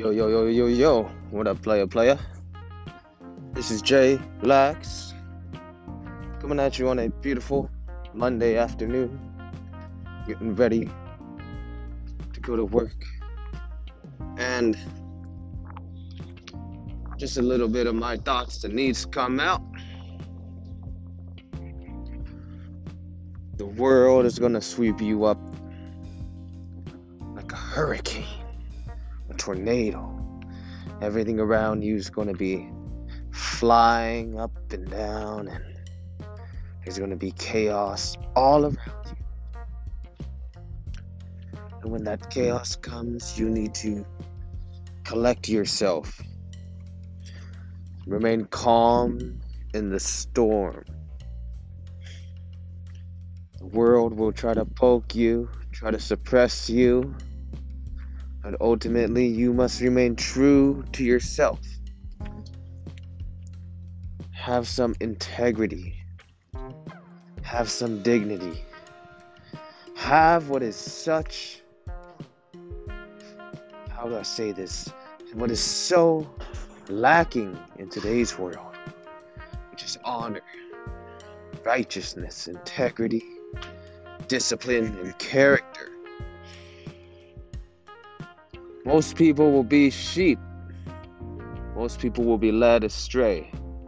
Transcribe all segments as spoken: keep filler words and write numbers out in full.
Yo, yo, yo, yo, yo. What up, player, player? This is Jay Relax, coming at you on a beautiful Monday afternoon, getting ready to go to work. And just a little bit of my thoughts that needs to come out. The world is gonna sweep you up like a hurricane, a tornado. Everything around you is gonna be flying up and down, and there's gonna be chaos all around you. And when that chaos comes, you need to collect yourself. Remain calm in the storm. The world will try to poke you, try to suppress you, and ultimately you must remain true to yourself. Have some integrity. Have some dignity. Have what is such, how do I say this? What is so lacking in today's world, which is honor, righteousness, integrity, discipline, and character. Most people will be sheep. Most people will be led astray.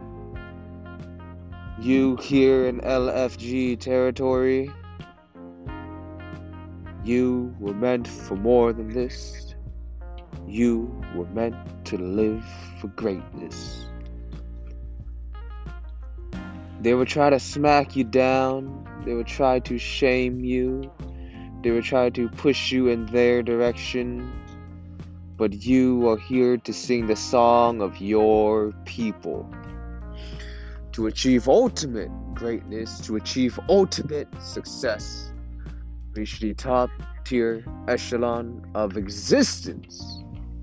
You here in L F G territory, you were meant for more than this. You were meant to live for greatness. They will try to smack you down. They will try to shame you. They will try to push you in their direction. But you are here to sing the song of your people. To achieve ultimate greatness, to achieve ultimate success. Reach the top tier echelon of existence.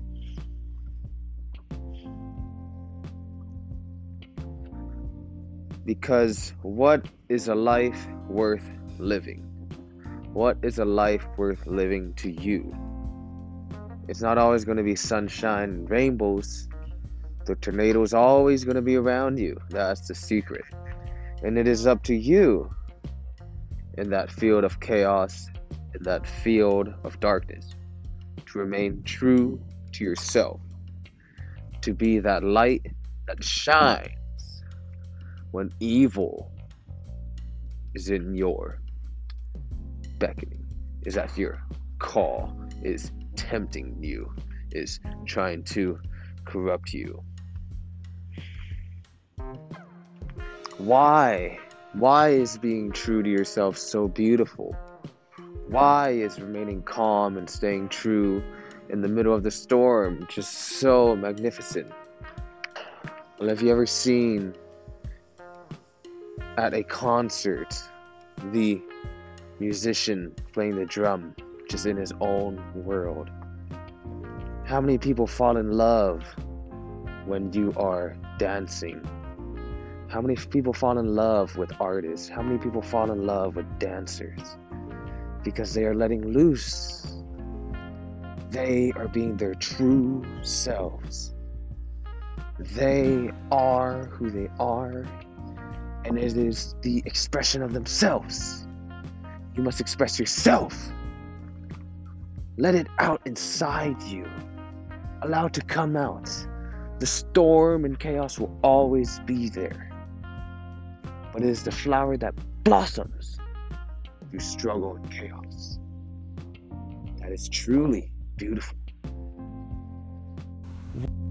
Because what is a life worth living? What is a life worth living to you? It's not always going to be sunshine and rainbows. The tornado is always going to be around you. That's the secret. And it is up to you in that field of chaos, in that field of darkness, to remain true to yourself, to be that light that shines when evil is in your beckoning, is at your call, is tempting you, is trying to corrupt you. Why? Why is being true to yourself so beautiful? Why is remaining calm and staying true in the middle of the storm just so magnificent? Well, have you ever seen at a concert the musician playing the drum just in his own world? How many people fall in love when you are dancing? How many people fall in love with artists? How many people fall in love with dancers? Because they are letting loose. They are being their true selves. They are who they are, and it is the expression of themselves. You must express yourself. Let it out inside you. Allow it to come out. The storm and chaos will always be there. But it is the flower that blossoms through struggle and chaos that is truly beautiful.